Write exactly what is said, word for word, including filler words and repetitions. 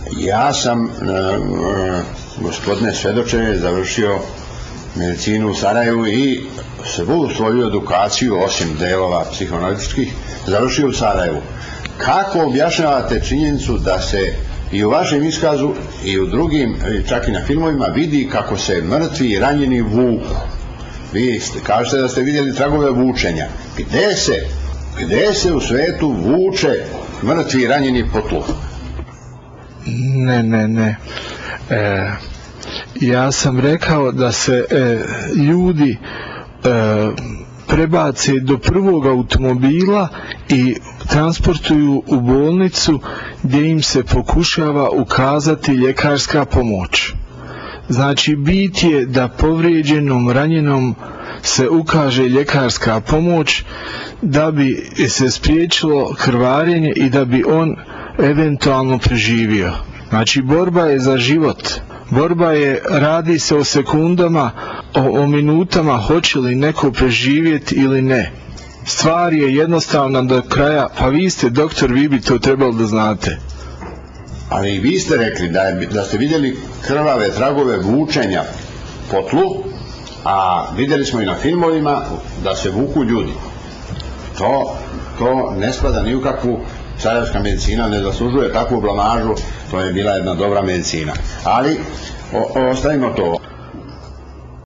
Ja sam, gospodine svedoče, završio medicinu u Sarajevu i svu svoju edukaciju, osim delova psihoanalitičkih, završio u Sarajevu. Kako objašnjavate činjenicu da se i u vašem iskazu i u drugim, čak i na filmovima, vidi kako se mrtvi i ranjeni vuku? Vi kažete da ste vidjeli tragove vučenja. Gde se, gde se u svetu vuče mrtvi i ranjeni po tlu? Ne, ne, ne. E, ja sam rekao da se e, ljudi e, prebace do prvog automobila i transportuju u bolnicu gdje im se pokušava ukazati ljekarska pomoć. Znači, bit je da povrijeđenom, ranjenom se ukaže ljekarska pomoć da bi se spriječilo krvarenje i da bi on eventualno preživio. Znači, borba je za život. Borba je, radi se o sekundama, o, o minutama, hoće li neko preživjeti ili ne. Stvar je jednostavna do kraja, pa vi ste doktor, vi bi to trebali da znate. Ali vi ste rekli da, je, da ste vidjeli krvave tragove vučenja po tlu, a vidjeli smo i na filmovima da se vuku ljudi. To, to ne spada ni u kakvu, sarajevska medicina ne zaslužuje takvu blamažu, to je bila jedna dobra medicina. Ali o, ostavimo to.